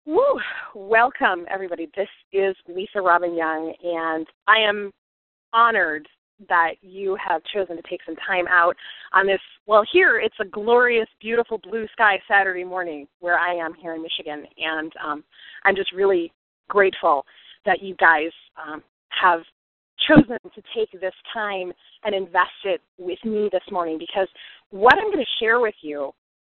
Woo! Welcome, everybody. This is Lisa Robin Young, and I am honored that you have chosen to take some time out on this. Well, here it's a glorious, beautiful blue sky Saturday morning where I am here in Michigan, and I'm just really grateful that you guys have chosen to take this time and invest it with me this morning, because what I'm going to share with you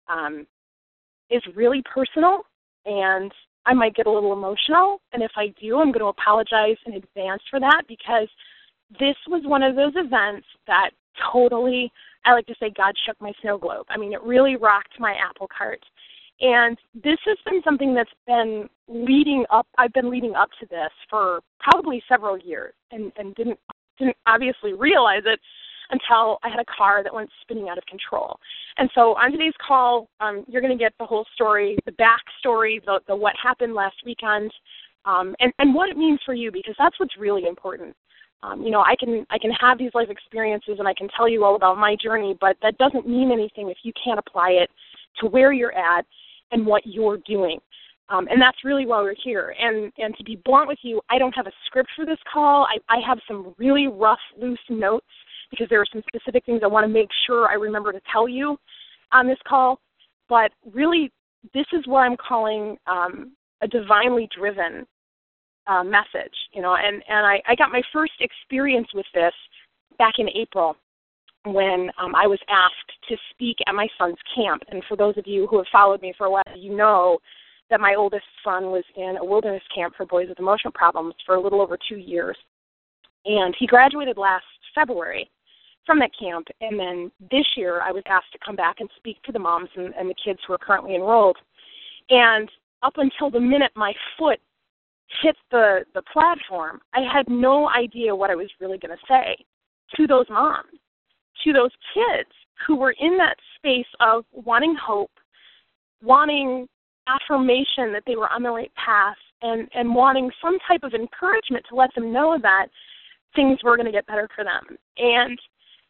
is really personal, and I might get a little emotional, and if I do, I'm going to apologize in advance for that, because this was one of those events that totally, I like to say, God shook my snow globe. I mean, it really rocked my apple cart. And this has been something that's been leading up. I've been leading up to this for probably several years, and didn't obviously realize it until I had a car that went spinning out of control. And so on today's call, you're going to get the whole story, the backstory, the what happened last weekend, and what it means for you, because that's what's really important. I can have these life experiences and I can tell you all about my journey, but that doesn't mean anything if you can't apply it to where you're at and what you're doing. And that's really why we're here. And to be blunt with you, I don't have a script for this call. I have some really rough, loose notes, because there are some specific things I want to make sure I remember to tell you on this call. But really, this is what I'm calling a divinely driven message, and I got my first experience with this back in April when I was asked to speak at my son's camp. And for those of you who have followed me for a while, you know that my oldest son was in a wilderness camp for boys with emotional problems for a little over 2 years. And he graduated last February from that camp, and then this year I was asked to come back and speak to the moms and the kids who are currently enrolled. And up until the minute my foot hit the platform, I had no idea what I was really going to say to those moms, to those kids who were in that space of wanting hope, wanting affirmation that they were on the right path, and wanting some type of encouragement to let them know that things were going to get better for them. And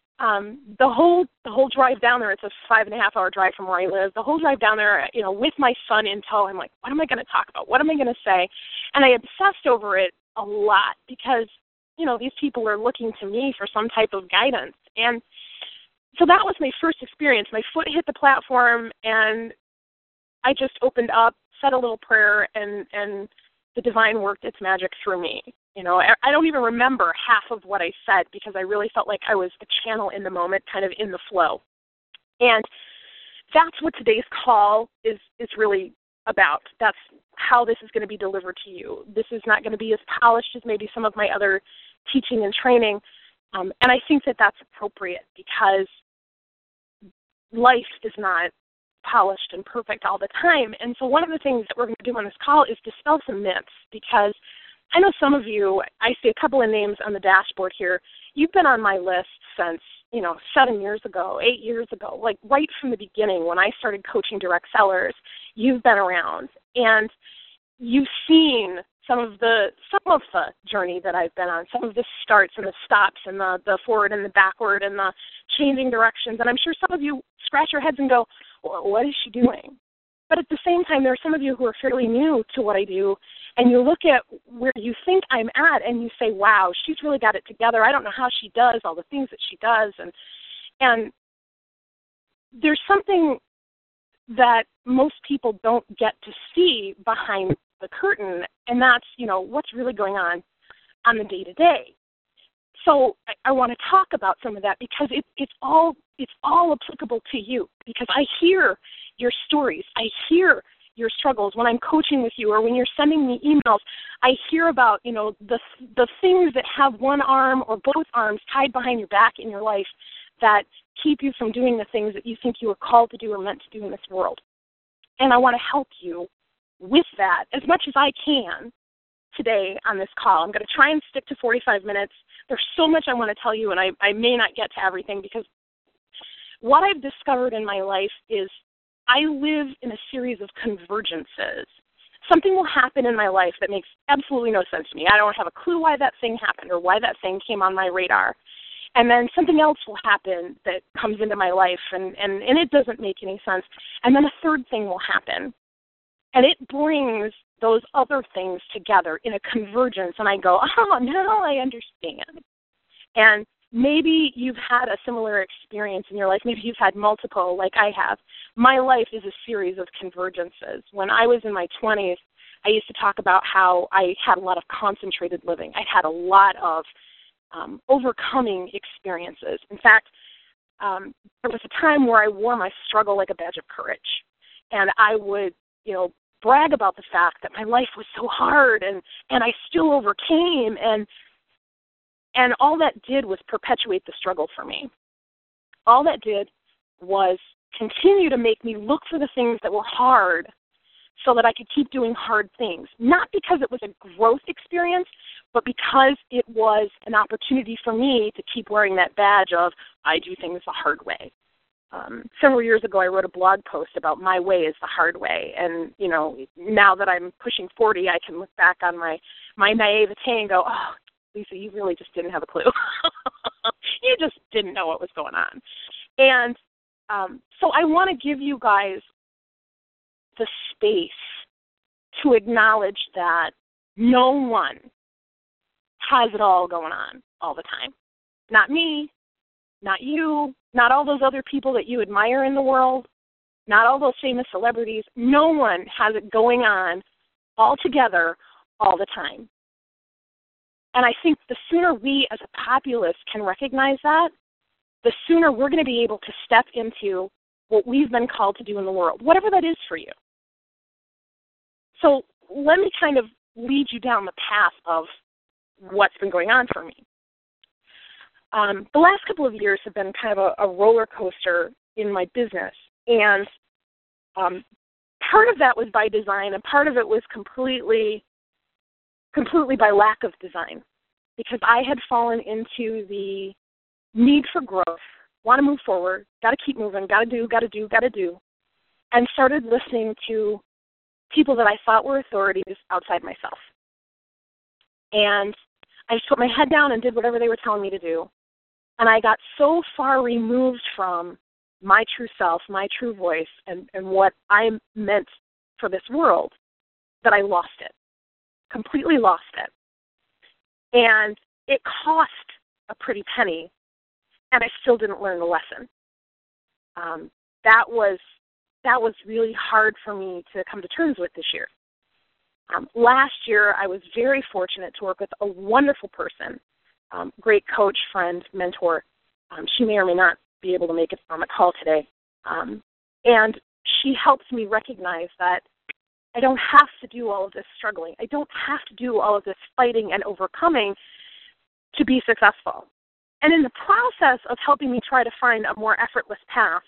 the whole drive down there, it's a 5.5-hour drive from where I live. The whole drive down there, with my son in tow, I'm like, what am I going to talk about? What am I going to say? And I obsessed over it a lot because, these people are looking to me for some type of guidance. And so that was my first experience. My foot hit the platform, and I just opened up, said a little prayer, and the divine worked its magic through me. I don't even remember half of what I said because I really felt like I was a channel in the moment, kind of in the flow. And that's what today's call is really about. That's how this is going to be delivered to you. This is not going to be as polished as maybe some of my other teaching and training. And I think that that's appropriate because life is not polished and perfect all the time. And so one of the things that we're going to do on this call is dispel some myths, because I know some of you, I see a couple of names on the dashboard here. You've been on my list since, 7 years ago, 8 years ago, like right from the beginning when I started coaching direct sellers. You've been around, and you've seen some of the journey that I've been on, some of the starts and the stops and the forward and the backward and the changing directions. And I'm sure some of you scratch your heads and go, well, what is she doing? But at the same time, there are some of you who are fairly new to what I do, and you look at where you think I'm at, and you say, wow, she's really got it together. I don't know how she does all the things that she does. And there's something that most people don't get to see behind the curtain, and that's, what's really going on the day-to-day. So I want to talk about some of that because it's all applicable to you, because I hear your stories. I hear your struggles when I'm coaching with you or when you're sending me emails. I hear about, the things that have one arm or both arms tied behind your back in your life that keep you from doing the things that you think you were called to do or meant to do in this world. And I want to help you with that as much as I can today on this call. I'm going to try and stick to 45 minutes. There's so much I want to tell you, and I may not get to everything, because what I've discovered in my life is I live in a series of convergences. Something will happen in my life that makes absolutely no sense to me. I don't have a clue why that thing happened or why that thing came on my radar. And then something else will happen that comes into my life, and it doesn't make any sense. And then a third thing will happen. And it brings those other things together in a convergence, and I go, oh, now I understand. And maybe you've had a similar experience in your life. Maybe you've had multiple, like I have. My life is a series of convergences. When I was in my 20s, I used to talk about how I had a lot of concentrated living. I had a lot of overcoming experiences. In fact, there was a time where I wore my struggle like a badge of courage. And I would, brag about the fact that my life was so hard and I still overcame. And all that did was perpetuate the struggle for me. All that did was continue to make me look for the things that were hard so that I could keep doing hard things. Not because it was a growth experience, but because it was an opportunity for me to keep wearing that badge of, I do things the hard way. Several years ago, I wrote a blog post about my way is the hard way. And, now that I'm pushing 40, I can look back on my naivete and go, oh, Lisa, you really just didn't have a clue. You just didn't know what was going on. And so I want to give you guys the space to acknowledge that no one has it all going on all the time. Not me, not you, not all those other people that you admire in the world, not all those famous celebrities. No one has it going on all together all the time. And I think the sooner we as a populace can recognize that, the sooner we're going to be able to step into what we've been called to do in the world, whatever that is for you. So let me kind of lead you down the path of what's been going on for me. The last couple of years have been kind of a roller coaster in my business. And part of that was by design, and part of it was completely by lack of design, because I had fallen into the need for growth, want to move forward, got to keep moving, got to do, and started listening to people that I thought were authorities outside myself. And I just put my head down and did whatever they were telling me to do. And I got so far removed from my true self, my true voice, and what I meant for this world that I lost it. Completely lost it. And it cost a pretty penny, and I still didn't learn the lesson. That was really hard for me to come to terms with this year. Last year, I was very fortunate to work with a wonderful person, great coach, friend, mentor. She may or may not be able to make it on the call today. And she helps me recognize that I don't have to do all of this struggling. I don't have to do all of this fighting and overcoming to be successful. And in the process of helping me try to find a more effortless path,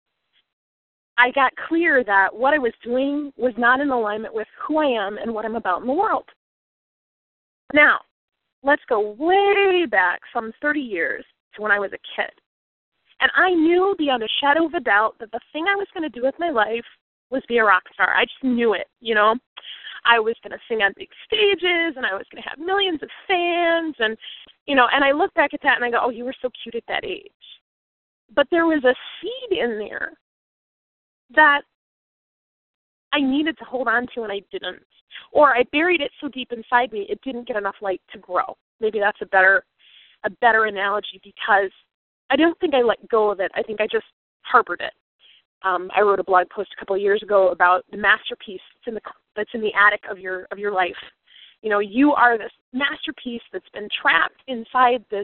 I got clear that what I was doing was not in alignment with who I am and what I'm about in the world. Now, let's go way back some 30 years to when I was a kid. And I knew beyond a shadow of a doubt that the thing I was going to do with my life was be a rock star. I just knew it, I was going to sing on big stages, and I was going to have millions of fans, and I look back at that and I go, oh, you were so cute at that age. But there was a seed in there that I needed to hold on to, and I didn't. Or I buried it so deep inside me, it didn't get enough light to grow. Maybe that's a better analogy, because I don't think I let go of it. I think I just harbored it. I wrote a blog post a couple of years ago about the masterpiece that's in the attic of your life. You are this masterpiece that's been trapped inside this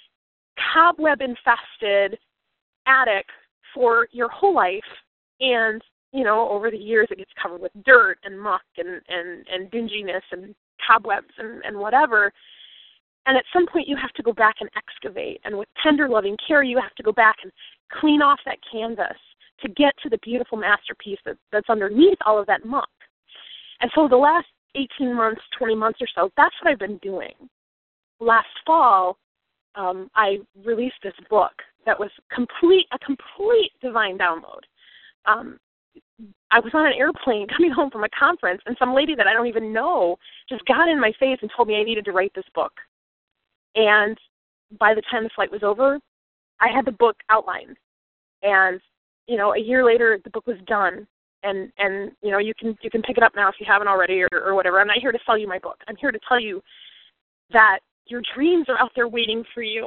cobweb-infested attic for your whole life, and over the years it gets covered with dirt and muck and dinginess and cobwebs and whatever. And at some point you have to go back and excavate, and with tender, loving care you have to go back and clean off that canvas to get to the beautiful masterpiece that's underneath all of that muck. And so the last 18 months, 20 months or so, that's what I've been doing. Last fall, I released this book that was a complete divine download. I was on an airplane coming home from a conference, and some lady that I don't even know just got in my face and told me I needed to write this book. And by the time the flight was over, I had the book outlined. And, a year later, the book was done. and you can pick it up now if you haven't already or whatever. I'm not here to sell you my book. I'm here to tell you that your dreams are out there waiting for you.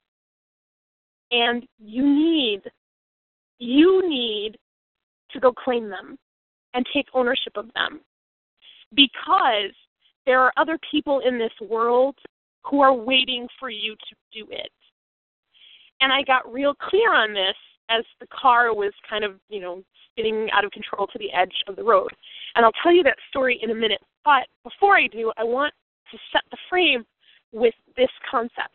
And you need to go claim them and take ownership of them, because there are other people in this world who are waiting for you to do it. And I got real clear on this as the car was kind of, spinning out of control to the edge of the road. And I'll tell you that story in a minute. But before I do, I want to set the frame with this concept.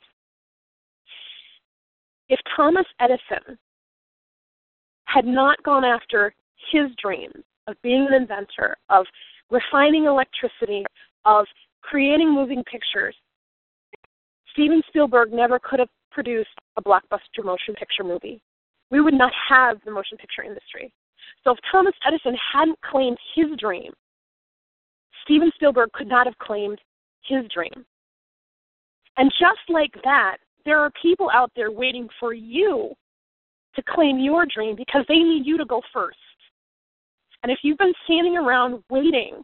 If Thomas Edison had not gone after his dreams of being an inventor, of refining electricity, of creating moving pictures, Steven Spielberg never could have produced a blockbuster motion picture movie. We would not have the motion picture industry. So if Thomas Edison hadn't claimed his dream, Steven Spielberg could not have claimed his dream. And just like that, there are people out there waiting for you to claim your dream because they need you to go first. And if you've been standing around waiting,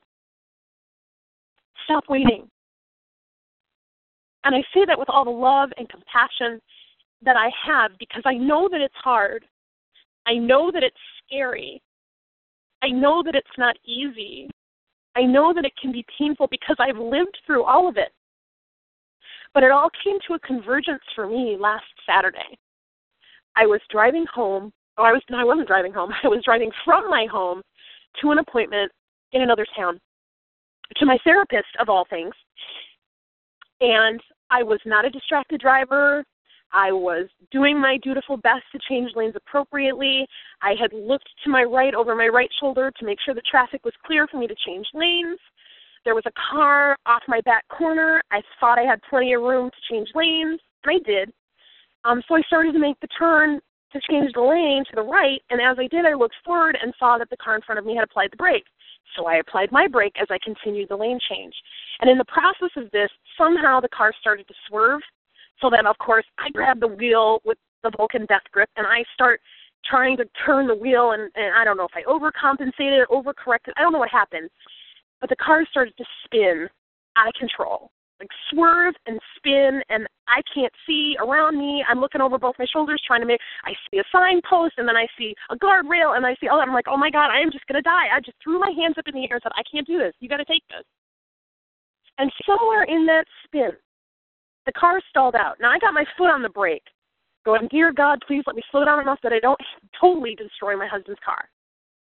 stop waiting. And I say that with all the love and compassion that I have, because I know that it's hard. I know that it's scary. I know that it's not easy. I know that it can be painful because I've lived through all of it. But it all came to a convergence for me last Saturday. I was driving home. I wasn't driving home. I was driving from my home to an appointment in another town, to my therapist, of all things. And I was not a distracted driver. I was doing my dutiful best to change lanes appropriately. I had looked to my right, over my right shoulder, to make sure the traffic was clear for me to change lanes. There was a car off my back corner. I thought I had plenty of room to change lanes, and I did. So I started to make the turn to change the lane to the right, and as I did, I looked forward and saw that the car in front of me had applied the brake. So I applied my brake as I continued the lane change. And in the process of this, somehow the car started to swerve. So then, of course, I grabbed the wheel with the Vulcan death grip, and I start trying to turn the wheel, and I don't know if I overcompensated, overcorrected. I don't know what happened. But the car started to spin out of control, like swerve and spin, and I can't see around me. I'm looking over both my shoulders trying to I see a signpost, and then I see a guardrail, and I see I'm like, oh, my God, I am just going to die. I just threw my hands up in the air and said, I can't do this. You got to take this. And somewhere in that spin, the car stalled out. Now, I got my foot on the brake, going, dear God, please let me slow down enough that I don't totally destroy my husband's car.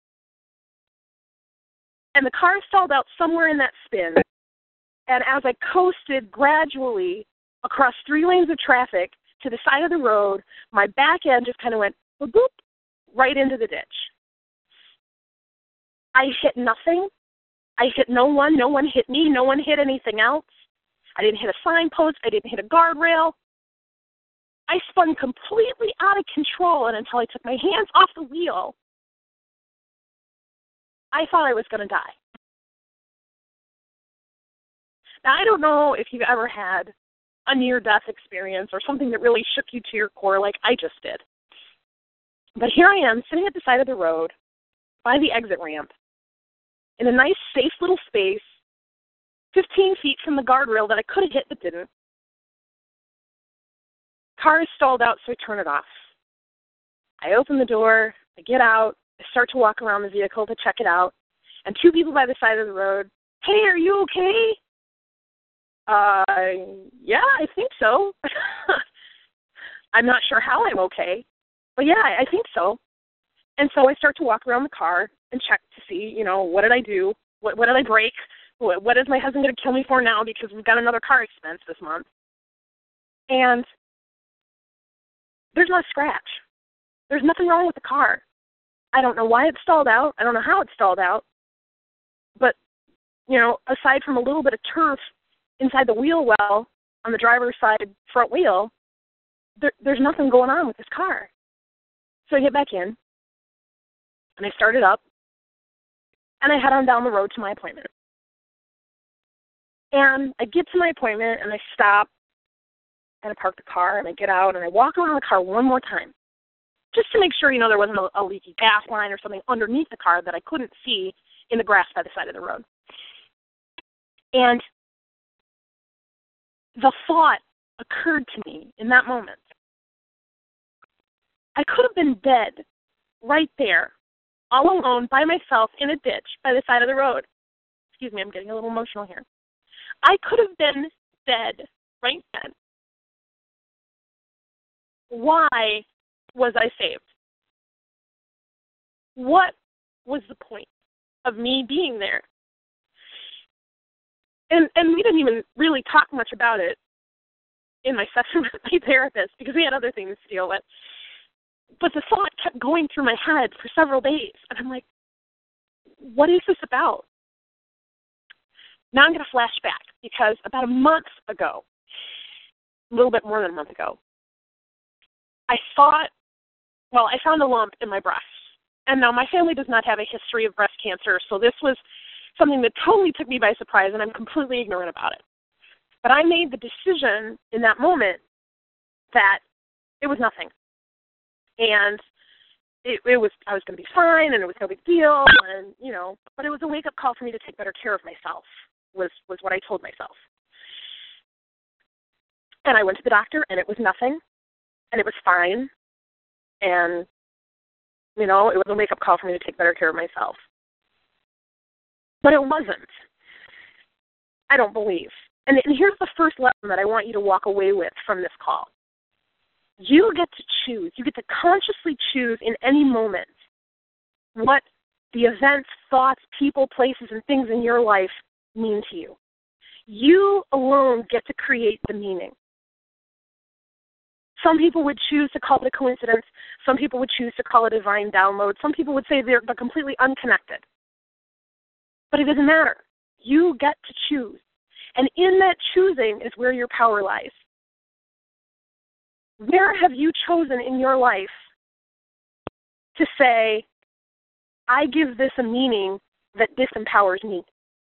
And the car stalled out somewhere in that spin. And as I coasted gradually across 3 lanes of traffic to the side of the road, my back end just kind of went boop, right into the ditch. I hit nothing. I hit no one. No one hit me. No one hit anything else. I didn't hit a signpost. I didn't hit a guardrail. I spun completely out of control, and until I took my hands off the wheel, I thought I was going to die. Now, I don't know if you've ever had a near-death experience or something that really shook you to your core like I just did. But here I am, sitting at the side of the road by the exit ramp in a nice, safe little space, 15 feet from the guardrail that I could have hit but didn't. Car is stalled out, so I turn it off. I open the door, I get out, I start to walk around the vehicle to check it out, and 2 people by the side of the road, hey, are you okay? Yeah, I think so. I'm not sure how I'm okay, but yeah, I think so. And so I start to walk around the car and check to see, what did I do? What did I break? What is my husband going to kill me for now because we've got another car expense this month? And there's not a scratch. There's nothing wrong with the car. I don't know why it stalled out. I don't know how it stalled out. But, aside from a little bit of turf inside the wheel well on the driver's side front wheel, there's nothing going on with this car. So I get back in, and I start it up, and I head on down the road to my appointment. And I get to my appointment, and I stop, and I park the car, and I get out, and I walk around the car one more time. just to make sure, there wasn't a leaky gas line or something underneath the car that I couldn't see in the grass by the side of the road. And the thought occurred to me in that moment. I could have been dead right there, all alone, by myself, in a ditch by the side of the road. Excuse me, I'm getting a little emotional here. I could have been dead right then. Why was I saved? What was the point of me being there? And we didn't even really talk much about it in my session with my therapist because we had other things to deal with. But the thought kept going through my head for several days. And I'm like, what is this about? Now I'm going to flash back because about a month ago, a little bit more than a month ago, I found a lump in my breast. And now my family does not have a history of breast cancer, so this was something that totally took me by surprise, and I'm completely ignorant about it. But I made the decision in that moment that it was nothing. And I was going to be fine, and it was no big deal, and, but it was a wake-up call for me to take better care of myself, was what I told myself. And I went to the doctor, and it was nothing, and it was fine, and, it was a wake-up call for me to take better care of myself. But it wasn't. I don't believe. And here's the first lesson that I want you to walk away with from this call. You get to choose. You get to consciously choose in any moment what the events, thoughts, people, places, and things in your life mean to you. You alone get to create the meaning. Some people would choose to call it a coincidence. Some people would choose to call it a divine download. Some people would say they're completely unconnected. But it doesn't matter. You get to choose. And in that choosing is where your power lies. Where have you chosen in your life to say, I give this a meaning that disempowers me?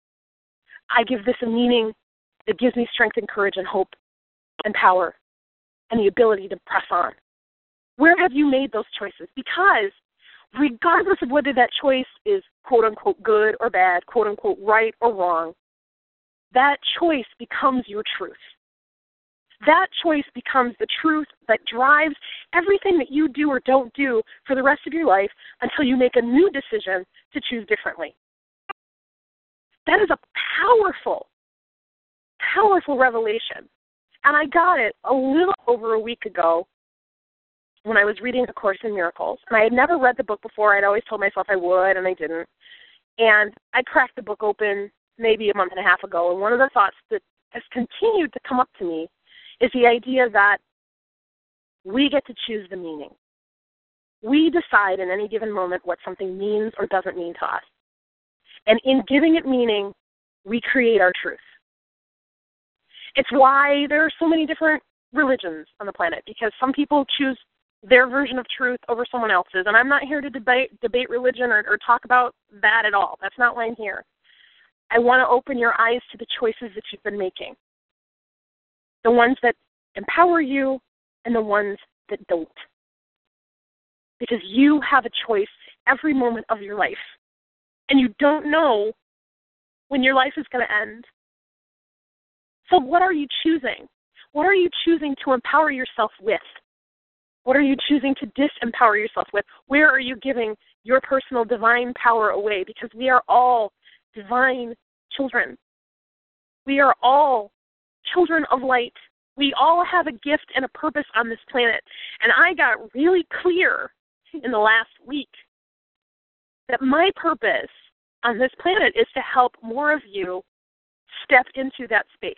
I give this a meaning that gives me strength and courage and hope and power and the ability to press on. Where have you made those choices? Because regardless of whether that choice is quote-unquote good or bad, quote-unquote right or wrong, that choice becomes your truth. That choice becomes the truth that drives everything that you do or don't do for the rest of your life until you make a new decision to choose differently. That is a powerful, powerful revelation. And I got it a little over a week ago when I was reading A Course in Miracles. And I had never read the book before. I'd always told myself I would, and I didn't. And I cracked the book open maybe a month and a half ago, and one of the thoughts that has continued to come up to me is the idea that we get to choose the meaning. We decide in any given moment what something means or doesn't mean to us. And in giving it meaning, we create our truth. It's why there are so many different religions on the planet, because some people choose their version of truth over someone else's. And I'm not here to debate religion or talk about that at all. That's not why I'm here. I want to open your eyes to the choices that you've been making. The ones that empower you and the ones that don't. Because you have a choice every moment of your life. And you don't know when your life is going to end. So what are you choosing? What are you choosing to empower yourself with? What are you choosing to disempower yourself with? Where are you giving your personal divine power away? Because we are all divine children. We are all children of light. We all have a gift and a purpose on this planet. And I got really clear in the last week that my purpose on this planet is to help more of you step into that space.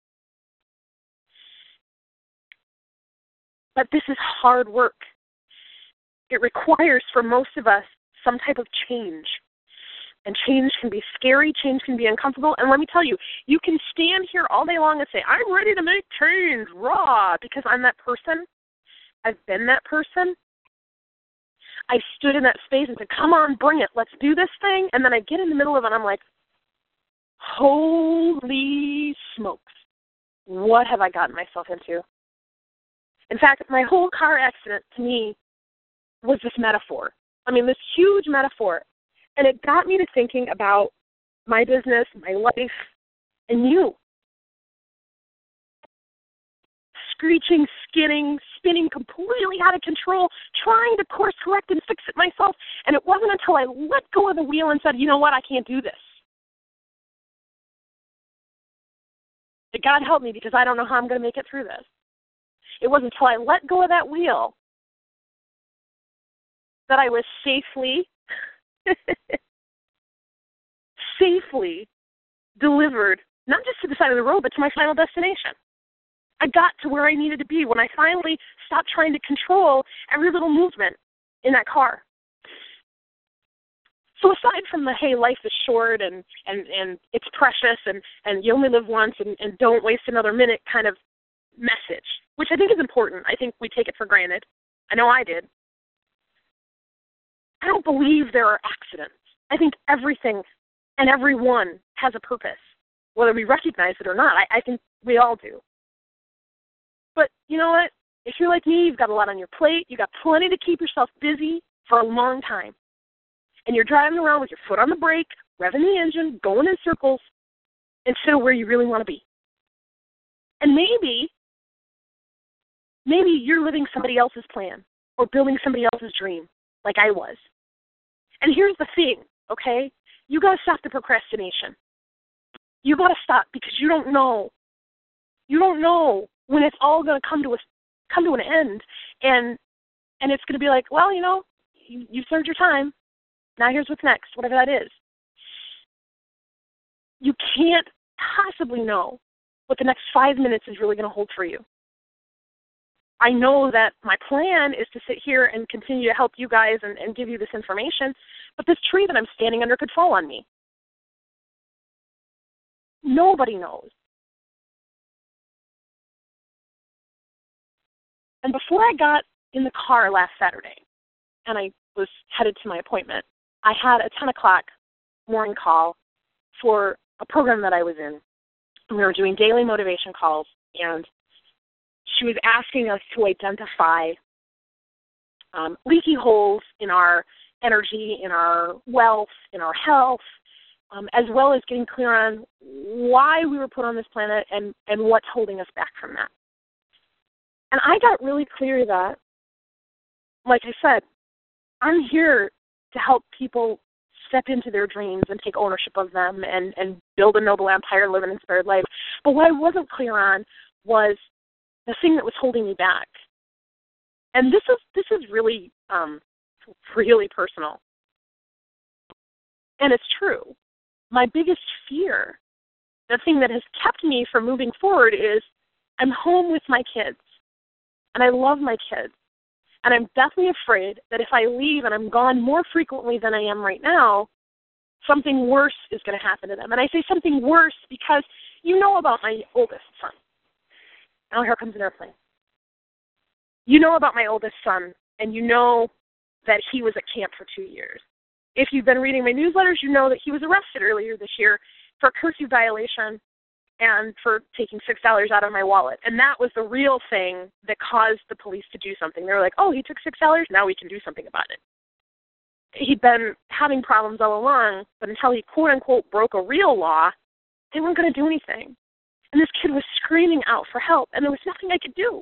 But this is hard work. It requires, for most of us, some type of change. And change can be scary, change can be uncomfortable. And let me tell you, you can stand here all day long and say, I'm ready to make change, raw, because I'm that person. I've been that person. I stood in that space and said, come on, bring it, let's do this thing. And then I get in the middle of it and I'm like, holy smokes, what have I gotten myself into? In fact, my whole car accident, to me, was this metaphor. I mean, this huge metaphor. And it got me to thinking about my business, my life, and you. Screeching, skinning, spinning completely out of control, trying to course correct and fix it myself. And it wasn't until I let go of the wheel and said, you know what, I can't do this, that God help me, because I don't know how I'm going to make it through this. It wasn't until I let go of that wheel that I was safely delivered, not just to the side of the road, but to my final destination. I got to where I needed to be when I finally stopped trying to control every little movement in that car. So aside from the, hey, life is short and it's precious and you only live once and don't waste another minute kind of message, which I think is important. I think we take it for granted. I know I did. I don't believe there are accidents. I think everything and everyone has a purpose, whether we recognize it or not. I think we all do. But you know what? If you're like me, you've got a lot on your plate. You've got plenty to keep yourself busy for a long time. And you're driving around with your foot on the brake, revving the engine, going in circles, instead of where you really want to be. And maybe you're living somebody else's plan or building somebody else's dream, like I was. And here's the thing, okay? You got to stop the procrastination. You got to stop, because you don't know. You don't know when it's all going to come to an end, and it's going to be like, well, you know, you served your time. Now here's what's next, whatever that is. You can't possibly know what the next 5 minutes is really going to hold for you. I know that my plan is to sit here and continue to help you guys and give you this information, but this tree that I'm standing under could fall on me. Nobody knows. And before I got in the car last Saturday and I was headed to my appointment, I had a 10 o'clock morning call for a program that I was in. We were doing daily motivation calls, and she was asking us to identify leaky holes in our energy, in our wealth, in our health, as well as getting clear on why we were put on this planet and what's holding us back from that. And I got really clear that, like I said, I'm here to help people step into their dreams and take ownership of them and build a noble empire, live an inspired life. But what I wasn't clear on was the thing that was holding me back. And this is really, really personal. And it's true. My biggest fear, the thing that has kept me from moving forward, is I'm home with my kids. And I love my kids. And I'm deathly afraid that if I leave and I'm gone more frequently than I am right now, something worse is going to happen to them. And I say something worse because you know about my oldest son. Oh, here comes an airplane. You know about my oldest son, and you know that he was at camp for 2 years. If you've been reading my newsletters, you know that he was arrested earlier this year for a curfew violation and for taking $6 out of my wallet. And that was the real thing that caused the police to do something. They were like, oh, he took $6, now we can do something about it. He'd been having problems all along, but until he, quote-unquote, broke a real law, they weren't going to do anything. And this kid was screaming out for help, and there was nothing I could do.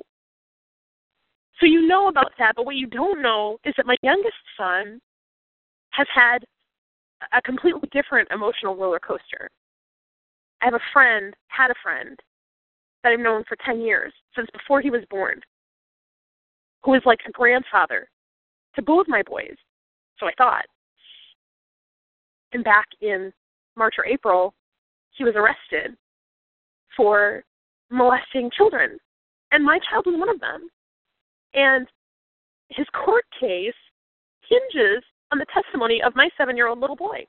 So you know about that, but what you don't know is that my youngest son has had a completely different emotional roller coaster. I had a friend that I've known for 10 years, since before he was born, who was like a grandfather to both my boys, so I thought. And back in March or April, he was arrested for molesting children, and my child was one of them. And his court case hinges on the testimony of my 7-year-old little boy.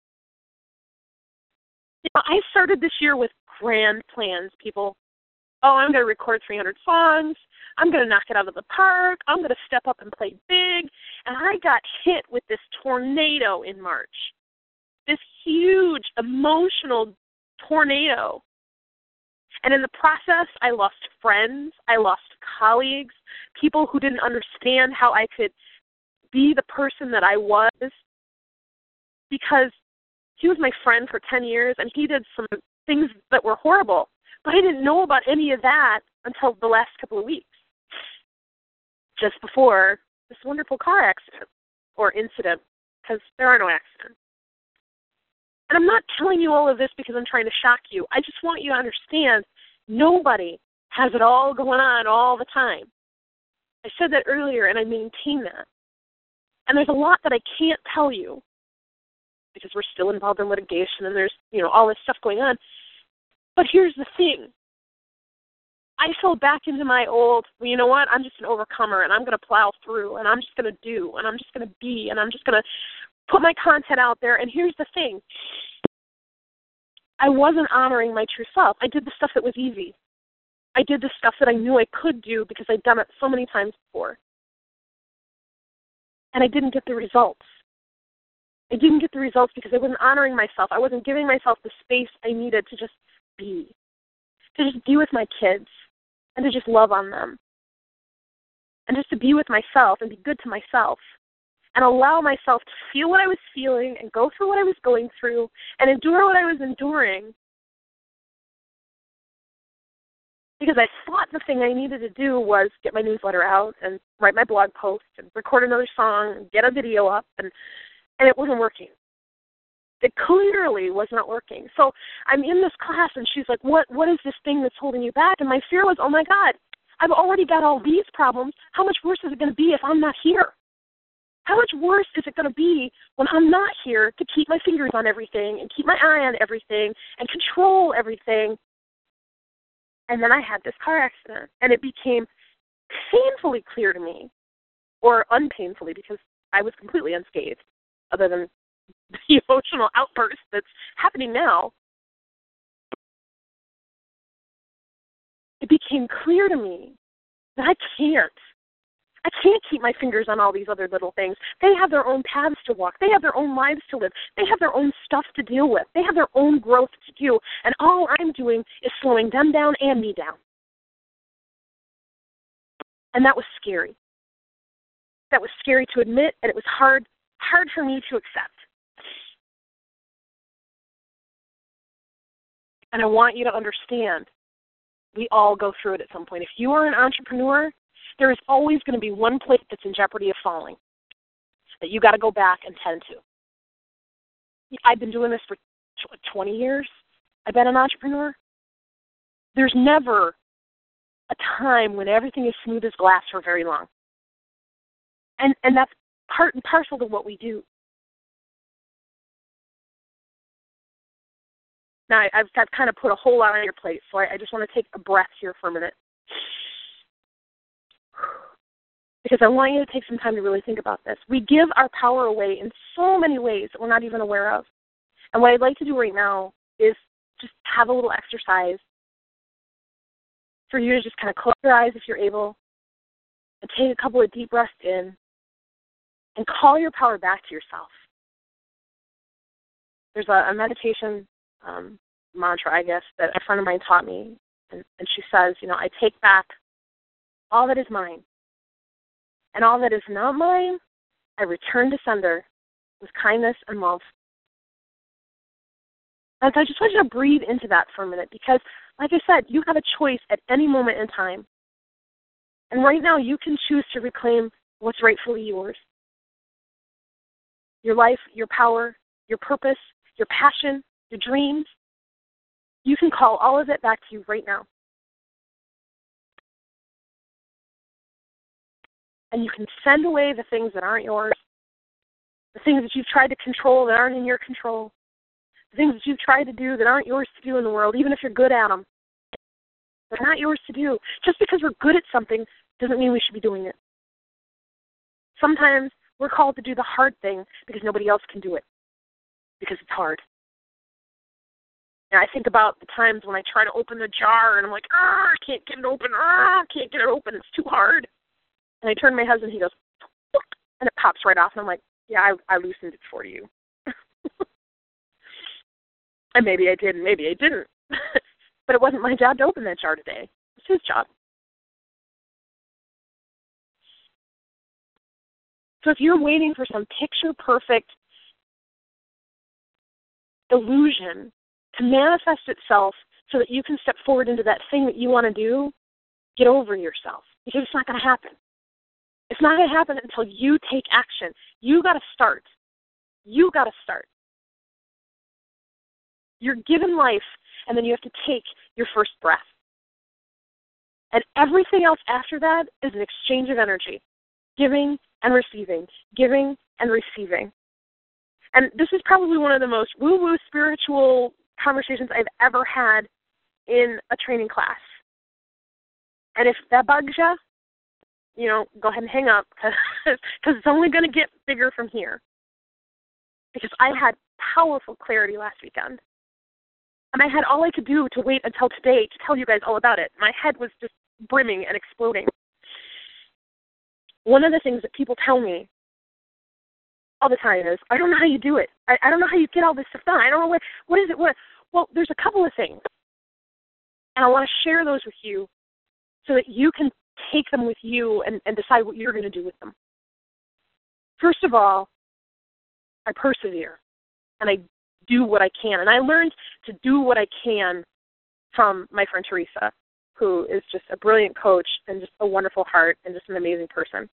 You know, I started this year with grand plans, people. Oh, I'm going to record 300 songs. I'm going to knock it out of the park. I'm going to step up and play big. And I got hit with this tornado in March, this huge emotional tornado. And in the process, I lost friends. I lost colleagues, people who didn't understand how I could be the person that I was because he was my friend for 10 years and he did some things that were horrible. But I didn't know about any of that until the last couple of weeks, just before this wonderful car accident or incident, because there are no accidents. And I'm not telling you all of this because I'm trying to shock you. I just want you to understand nobody has it all going on all the time. I said that earlier, and I maintain that. And there's a lot that I can't tell you because we're still involved in litigation and there's, all this stuff going on. But here's the thing. I fell back into my old, well, you know what, I'm just an overcomer, and I'm going to plow through, and I'm just going to do, and I'm just going to be, and I'm just going to put my content out there. And here's the thing. I wasn't honoring my true self. I did the stuff that was easy. I did the stuff that I knew I could do because I'd done it so many times before. And I didn't get the results. I didn't get the results because I wasn't honoring myself. I wasn't giving myself the space I needed to just be. To just be with my kids and to just love on them. And just to be with myself and be good to myself. And allow myself to feel what I was feeling and go through what I was going through and endure what I was enduring. Because I thought the thing I needed to do was get my newsletter out and write my blog post and record another song and get a video up, and it wasn't working. It clearly was not working. So I'm in this class, and she's like, what is this thing that's holding you back? And my fear was, oh, my God, I've already got all these problems. How much worse is it going to be if I'm not here? How much worse is it going to be when I'm not here to keep my fingers on everything and keep my eye on everything and control everything? And then I had this car accident, and it became painfully clear to me, or unpainfully because I was completely unscathed, other than the emotional outburst that's happening now. It became clear to me that I can't keep my fingers on all these other little things. They have their own paths to walk. They have their own lives to live. They have their own stuff to deal with. They have their own growth to do. And all I'm doing is slowing them down and me down. And that was scary. That was scary to admit, and it was hard for me to accept. And I want you to understand, we all go through it at some point. If you are an entrepreneur, there is always going to be one plate that's in jeopardy of falling that you got to go back and tend to. I've been doing this for 20 years. I've been an entrepreneur. There's never a time when everything is smooth as glass for very long. And that's part and parcel to what we do. Now, I've kind of put a whole lot on your plate, so I just want to take a breath here for a minute. Because I want you to take some time to really think about this. We give our power away in so many ways that we're not even aware of. And what I'd like to do right now is just have a little exercise for you to just kind of close your eyes if you're able and take a couple of deep breaths in and call your power back to yourself. There's a meditation mantra, I guess, that a friend of mine taught me. And she says, I take back all that is mine. And all that is not mine, I return to sender with kindness and love. And so I just want you to breathe into that for a minute because, like I said, you have a choice at any moment in time. And right now you can choose to reclaim what's rightfully yours. Your life, your power, your purpose, your passion, your dreams. You can call all of it back to you right now. And you can send away the things that aren't yours, the things that you've tried to control that aren't in your control, the things that you've tried to do that aren't yours to do in the world, even if you're good at them. They're not yours to do. Just because we're good at something doesn't mean we should be doing it. Sometimes we're called to do the hard thing because nobody else can do it, because it's hard. And I think about the times when I try to open the jar and I'm like, I can't get it open, I can't get it open, it's too hard. And I turn to my husband, he goes, and it pops right off. And I'm like, yeah, I loosened it for you. And maybe I did, and maybe I didn't. But it wasn't my job to open that jar today. It's his job. So if you're waiting for some picture-perfect illusion to manifest itself so that you can step forward into that thing that you want to do, get over yourself, because it's not going to happen. It's not going to happen until you take action. You got to start. You got to start. You're given life, and then you have to take your first breath. And everything else after that is an exchange of energy, giving and receiving, giving and receiving. And this is probably one of the most woo-woo spiritual conversations I've ever had in a training class. And if that bugs you, go ahead and hang up, because it's only going to get bigger from here. Because I had powerful clarity last weekend. And I had all I could do to wait until today to tell you guys all about it. My head was just brimming and exploding. One of the things that people tell me all the time is, I don't know how you do it. I don't know how you get all this stuff done. I don't know what is it. Well, there's a couple of things. And I want to share those with you so that you can take them with you and decide what you're going to do with them. First of all, I persevere. And I do what I can. And I learned to do what I can from my friend Teresa, who is just a brilliant coach and just a wonderful heart and just an amazing person.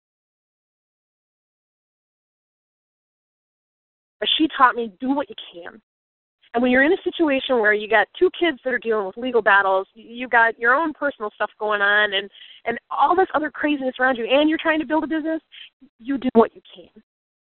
But she taught me, do what you can. And when you're in a situation where you got two kids that are dealing with legal battles, you got your own personal stuff going on, and all this other craziness around you, and you're trying to build a business, you do what you can.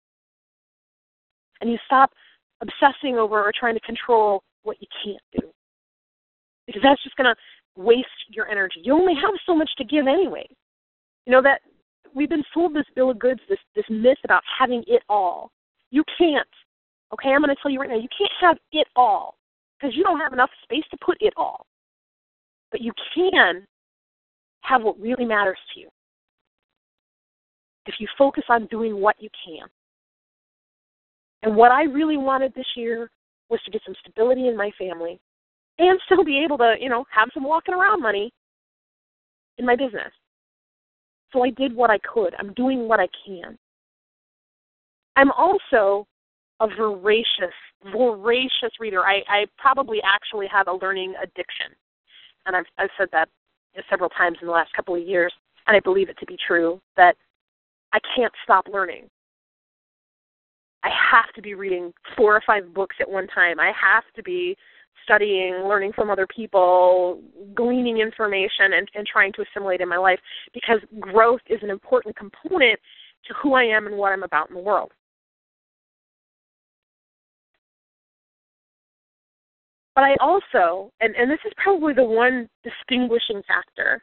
And you stop obsessing over or trying to control what you can't do. Because that's just going to waste your energy. You only have so much to give anyway. You know that we've been sold this bill of goods, this myth about having it all. You can't. Okay, I'm going to tell you right now, you can't have it all because you don't have enough space to put it all. But you can have what really matters to you if you focus on doing what you can. And what I really wanted this year was to get some stability in my family and still be able to, have some walking around money in my business. So I did what I could. I'm doing what I can. I'm also a voracious reader. I probably actually have a learning addiction. And I've said that several times in the last couple of years, and I believe it to be true, that I can't stop learning. I have to be reading 4 or 5 books at one time. I have to be studying, learning from other people, gleaning information, and trying to assimilate in my life, because growth is an important component to who I am and what I'm about in the world. But I also, and this is probably the one distinguishing factor,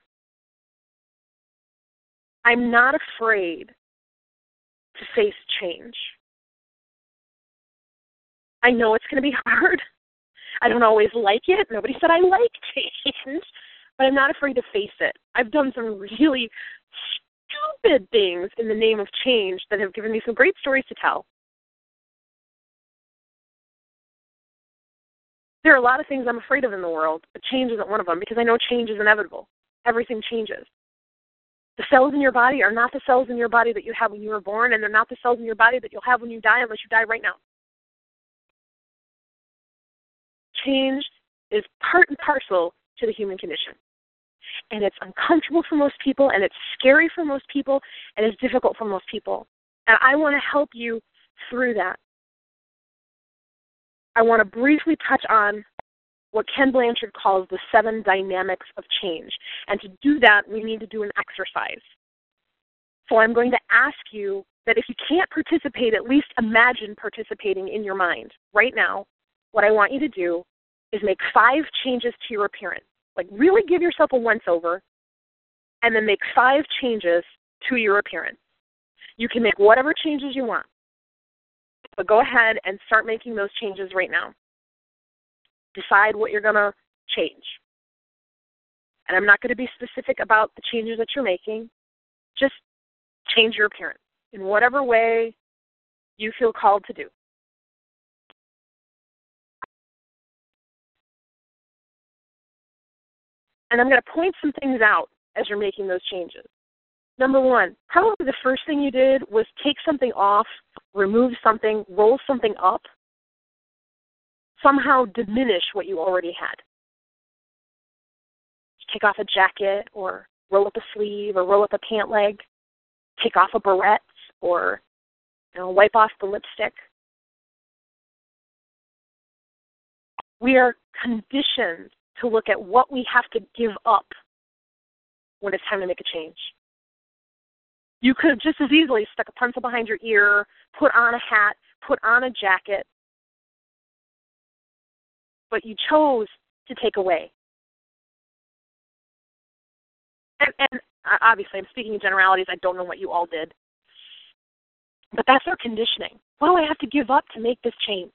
I'm not afraid to face change. I know it's going to be hard. I don't always like it. Nobody said I like change, but I'm not afraid to face it. I've done some really stupid things in the name of change that have given me some great stories to tell. There are a lot of things I'm afraid of in the world, but change isn't one of them because I know change is inevitable. Everything changes. The cells in your body are not the cells in your body that you had when you were born, and they're not the cells in your body that you'll have when you die unless you die right now. Change is part and parcel to the human condition. And it's uncomfortable for most people, and it's scary for most people, and it's difficult for most people. And I want to help you through that. I want to briefly touch on what Ken Blanchard calls the 7 dynamics of change. And to do that, we need to do an exercise. So I'm going to ask you that if you can't participate, at least imagine participating in your mind. Right now, what I want you to do is make 5 changes to your appearance. Like really give yourself a once-over, and then make 5 changes to your appearance. You can make whatever changes you want. But go ahead and start making those changes right now. Decide what you're going to change. And I'm not going to be specific about the changes that you're making. Just change your appearance in whatever way you feel called to do. And I'm going to point some things out as you're making those changes. Number one, probably the first thing you did was take something off, remove something, roll something up, somehow diminish what you already had. Take off a jacket or roll up a sleeve or roll up a pant leg, take off a barrette or wipe off the lipstick. We are conditioned to look at what we have to give up when it's time to make a change. You could have just as easily stuck a pencil behind your ear, put on a hat, put on a jacket, but you chose to take away. And obviously, I'm speaking in generalities. I don't know what you all did. But that's our conditioning. What do I have to give up to make this change?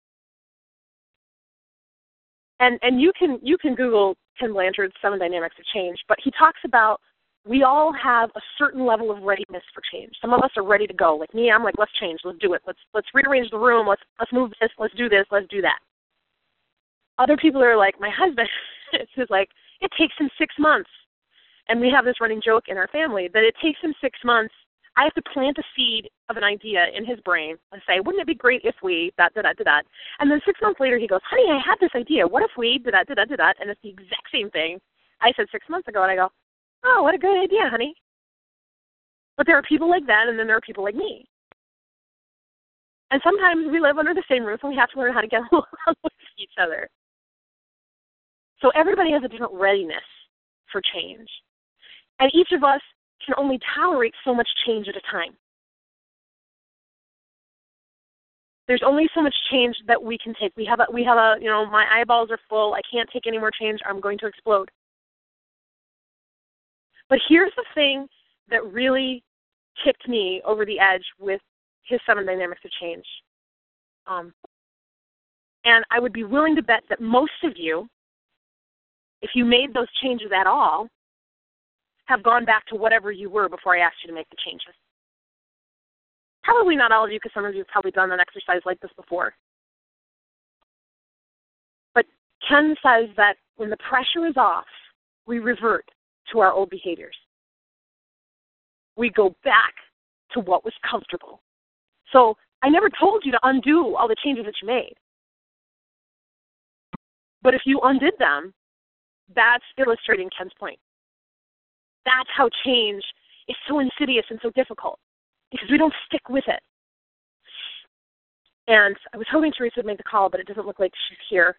And you can Google Ken Blanchard's 7 Dynamics of Change, but he talks about we all have a certain level of readiness for change. Some of us are ready to go. Like me, I'm like, let's change, let's do it. Let's rearrange the room, let's move this, let's do that. Other people are like, my husband is like, it takes him 6 months. And we have this running joke in our family that it takes him 6 months. I have to plant a seed of an idea in his brain and say, wouldn't it be great if we that. And then 6 months later he goes, honey, I had this idea. What if we did that? And it's the exact same thing I said 6 months ago. And I go, oh, what a good idea, honey. But there are people like that, and then there are people like me. And sometimes we live under the same roof, and we have to learn how to get along with each other. So everybody has a different readiness for change. And each of us can only tolerate so much change at a time. There's only so much change that we can take. We have a my eyeballs are full. I can't take any more change. I'm going to explode. But here's the thing that really kicked me over the edge with his 7 Dynamics of Change. And I would be willing to bet that most of you, if you made those changes at all, have gone back to whatever you were before I asked you to make the changes. Probably not all of you, because some of you have probably done an exercise like this before. But Ken says that when the pressure is off, we revert to our old behaviors. We go back to what was comfortable. So I never told you to undo all the changes that you made. But if you undid them, that's illustrating Ken's point. That's how change is so insidious and so difficult, because we don't stick with it. And I was hoping Teresa would make the call, but it doesn't look like she's here.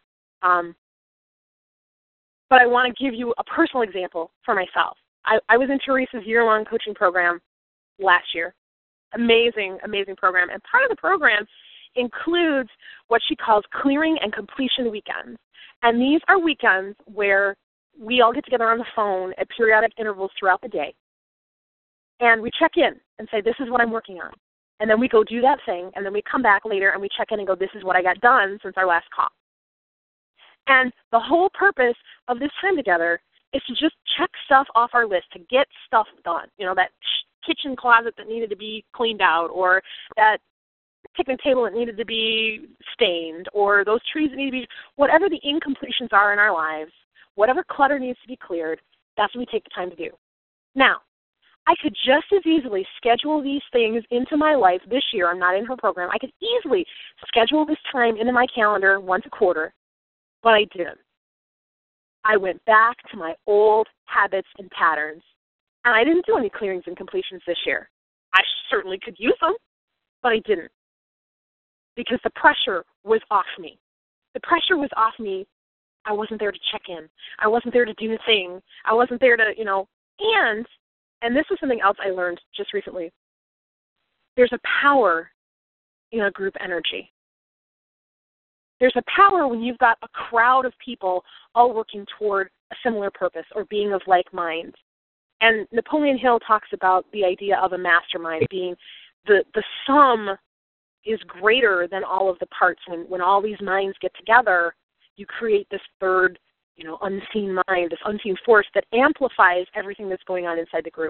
But I want to give you a personal example for myself. I was in Teresa's year-long coaching program last year. Amazing, amazing program. And part of the program includes what she calls clearing and completion weekends. And these are weekends where we all get together on the phone at periodic intervals throughout the day. And we check in and say, this is what I'm working on. And then we go do that thing, and then we come back later and we check in and go, this is what I got done since our last call. And the whole purpose of this time together is to just check stuff off our list, to get stuff done. You know, that kitchen closet that needed to be cleaned out, or that picnic table that needed to be stained, or those trees that need to be, whatever the incompletions are in our lives, whatever clutter needs to be cleared, that's what we take the time to do. Now, I could just as easily schedule these things into my life this year. I'm not in her program. I could easily schedule this time into my calendar once a quarter, but I didn't. I went back to my old habits and patterns, and I didn't do any clearings and completions this year. I certainly could use them, but I didn't, because the pressure was off me. The pressure was off me. I wasn't there to check in. I wasn't there to do the thing. I wasn't there to, and this is something else I learned just recently. There's a power in a group energy. There's a power when you've got a crowd of people all working toward a similar purpose or being of like mind. And Napoleon Hill talks about the idea of a mastermind being the sum is greater than all of the parts. When all these minds get together, you create this third, unseen mind, this unseen force that amplifies everything that's going on inside the group.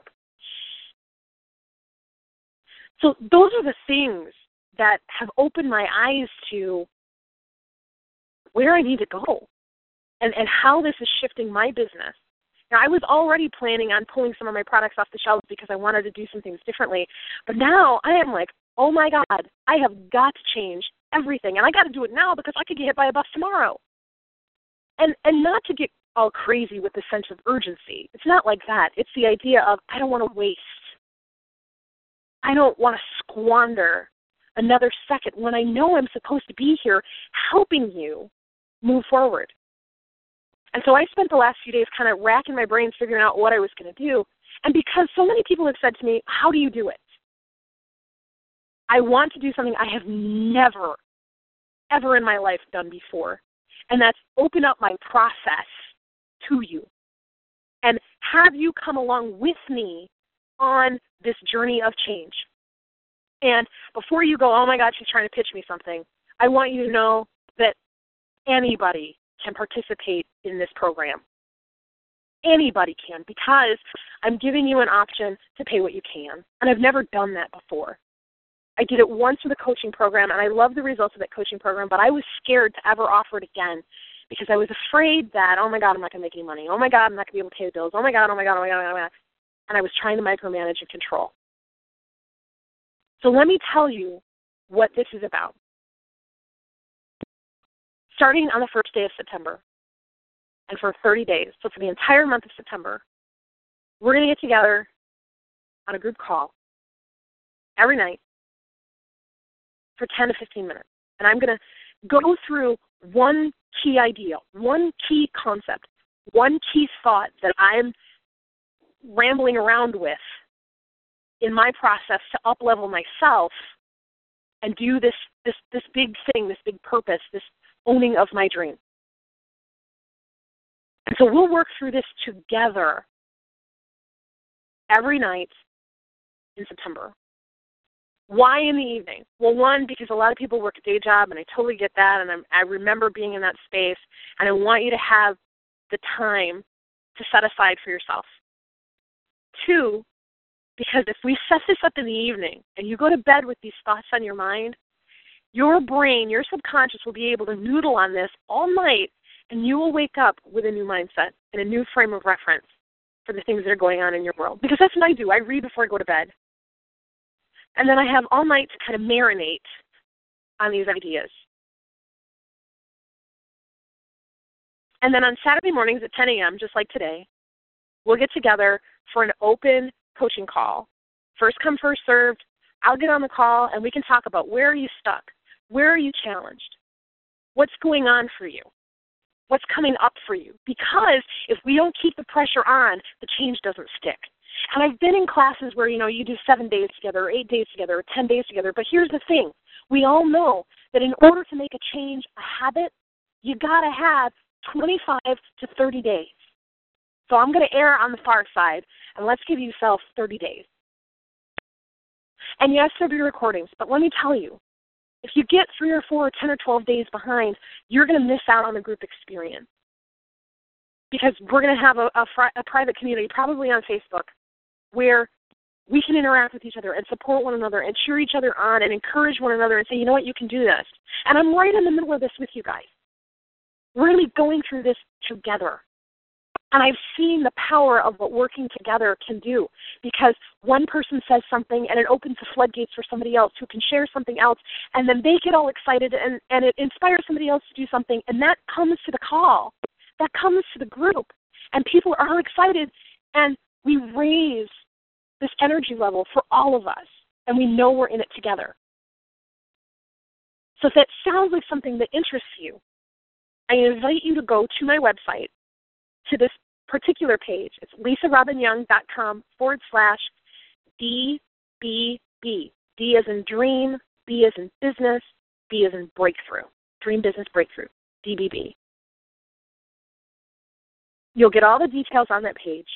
So those are the things that have opened my eyes to where I need to go and how this is shifting my business Now, I was already planning on pulling some of my products off the shelves because I wanted to do some things differently. But now I am like, oh, my God, I have got to change everything. And I got to do it now because I could get hit by a bus tomorrow. And not to get all crazy with the sense of urgency. It's not like that. It's the idea of I don't want to waste. I don't want to squander another second when I know I'm supposed to be here helping you move forward. And so I spent the last few days kind of racking my brains figuring out what I was going to do. And because so many people have said to me, how do you do it? I want to do something I have never, ever in my life done before. And that's open up my process to you and have you come along with me on this journey of change. And before you go, oh my God, she's trying to pitch me something, I want you to know that anybody can participate in this program. Anybody can, because I'm giving you an option to pay what you can. And I've never done that before. I did it once with a coaching program, and I love the results of that coaching program, but I was scared to ever offer it again because I was afraid that, oh my God, I'm not going to make any money. Oh my God, I'm not going to be able to pay the bills. Oh my God, oh my God, oh my God, oh my God. And I was trying to micromanage and control. So let me tell you what this is about. Starting on the first day of September, and for 30 days, so for the entire month of September, we're going to get together on a group call every night for 10 to 15 minutes. And I'm going to go through one key idea, one key concept, one key thought that I'm rambling around with in my process to up-level myself and do this big thing, this big purpose, this owning of my dream. And so we'll work through this together every night in September. Why in the evening? Well, one, because a lot of people work a day job, and I totally get that, and I remember being in that space, and I want you to have the time to set aside for yourself. Two, because if we set this up in the evening and you go to bed with these thoughts on your mind, your brain, your subconscious will be able to noodle on this all night, and you will wake up with a new mindset and a new frame of reference for the things that are going on in your world. Because that's what I do. I read before I go to bed. And then I have all night to kind of marinate on these ideas. And then on Saturday mornings at 10 a.m., just like today, we'll get together for an open coaching call. First come, first served. I'll get on the call, and we can talk about where are you stuck? Where are you challenged? What's going on for you? What's coming up for you? Because if we don't keep the pressure on, the change doesn't stick. And I've been in classes where, you do 7 days together, or 8 days together, or 10 days together. But here's the thing. We all know that in order to make a change a habit, you got to have 25 to 30 days. So I'm going to err on the far side, and let's give yourself 30 days. And yes, there'll be recordings, but let me tell you, if you get 3 or 4 or 10 or 12 days behind, you're going to miss out on the group experience. Because we're going to have a private community, probably on Facebook, where we can interact with each other and support one another and cheer each other on and encourage one another and say, you know what, you can do this. And I'm right in the middle of this with you guys. We're going to be going through this together. And I've seen the power of what working together can do, because one person says something and it opens the floodgates for somebody else who can share something else, and then they get all excited and it inspires somebody else to do something, and that comes to the call. That comes to the group, and people are excited, and we raise this energy level for all of us, and we know we're in it together. So if that sounds like something that interests you, I invite you to go to my website, to this particular page. It's lisarobinyoung.com/DBB. D as in dream, B as in business, B as in breakthrough. Dream Business Breakthrough, DBB. You'll get all the details on that page.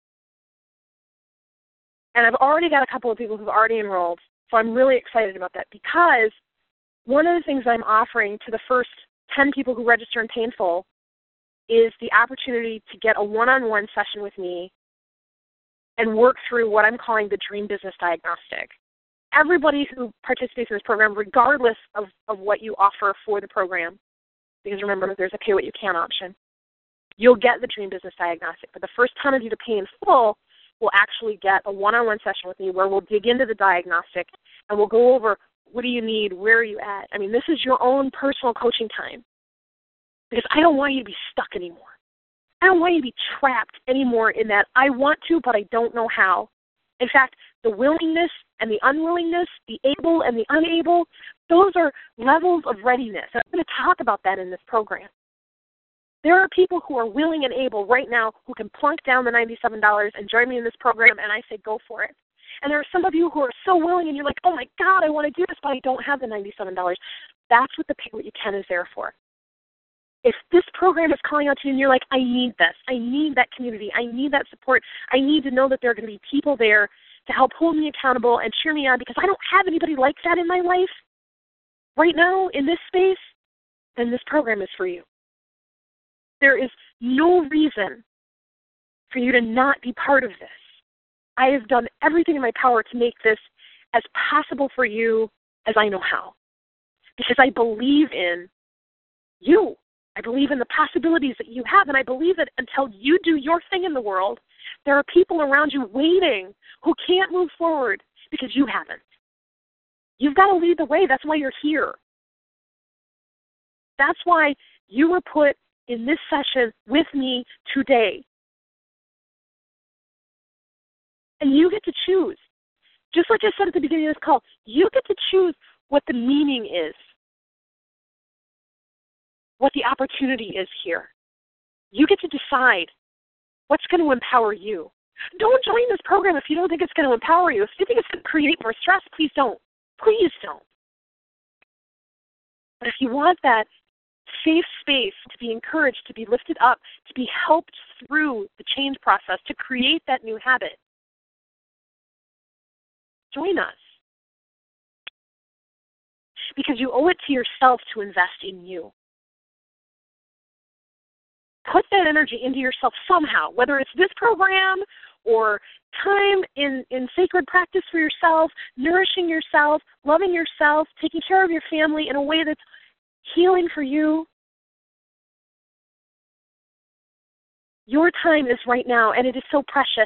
And I've already got a couple of people who've already enrolled, so I'm really excited about that, because one of the things I'm offering to the first 10 people who register in Pay in Full is the opportunity to get a one-on-one session with me and work through what I'm calling the Dream Business Diagnostic. Everybody who participates in this program, regardless of what you offer for the program, because remember, there's a pay what you can option, you'll get the Dream Business Diagnostic. But the first ton of you to pay in full will actually get a one-on-one session with me where we'll dig into the diagnostic and we'll go over what do you need, where are you at. I mean, this is your own personal coaching time because I don't want you to be stuck anymore. I don't want you to be trapped anymore in that I want to, but I don't know how. In fact, the willingness and the unwillingness, the able and the unable, those are levels of readiness. I'm going to talk about that in this program. There are people who are willing and able right now who can plunk down the $97 and join me in this program, and I say go for it. And there are some of you who are so willing, and you're like, oh, my God, I want to do this, but I don't have the $97. That's what the Pay What You Can is there for. If this program is calling out to you and you're like, I need this, I need that community, I need that support, I need to know that there are going to be people there to help hold me accountable and cheer me on because I don't have anybody like that in my life right now in this space, then this program is for you. There is no reason for you to not be part of this. I have done everything in my power to make this as possible for you as I know how because I believe in you. I believe in the possibilities that you have, and I believe that until you do your thing in the world, there are people around you waiting who can't move forward because you haven't. You've got to lead the way. That's why you're here. That's why you were put in this session with me today. And you get to choose. Just like I said at the beginning of this call, you get to choose what the meaning is, what the opportunity is here. You get to decide what's going to empower you. Don't join this program if you don't think it's going to empower you. If you think it's going to create more stress, please don't. Please don't. But if you want that safe space to be encouraged, to be lifted up, to be helped through the change process, to create that new habit, join us. Because you owe it to yourself to invest in you. Put that energy into yourself somehow, whether it's this program or time in sacred practice for yourself, nourishing yourself, loving yourself, taking care of your family in a way that's healing for you. Your time is right now, and it is so precious.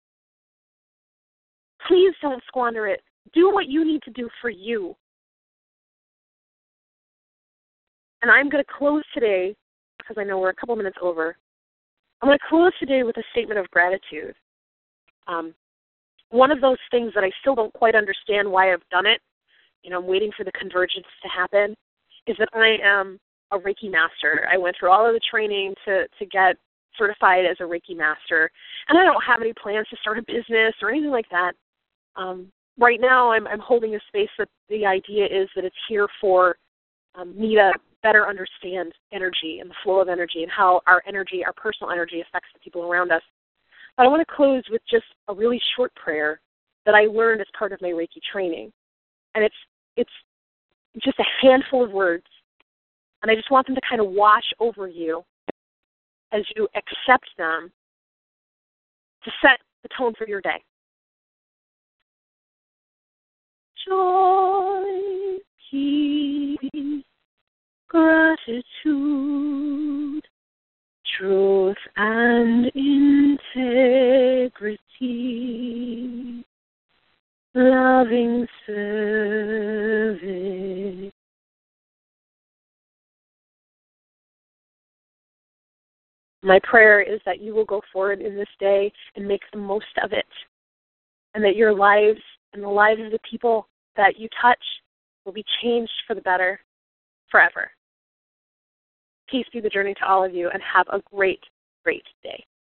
Please don't squander it. Do what you need to do for you. And I'm going to close today, because I know we're a couple minutes over. I'm going to close today with a statement of gratitude. One of those things that I still don't quite understand why I've done it, I'm waiting for the convergence to happen, is that I am a Reiki master. I went through all of the training to get certified as a Reiki master, and I don't have any plans to start a business or anything like that. Right now I'm holding a space that the idea is that it's here for me to better understand energy and the flow of energy and how our energy, our personal energy, affects the people around us. But I want to close with just a really short prayer that I learned as part of my Reiki training. And it's just a handful of words. And I just want them to kind of wash over you as you accept them to set the tone for your day. Joy, peace, gratitude, truth and integrity, loving service. My prayer is that you will go forward in this day and make the most of it, and that your lives and the lives of the people that you touch will be changed for the better forever. Peace be the journey to all of you, and have a great, great day.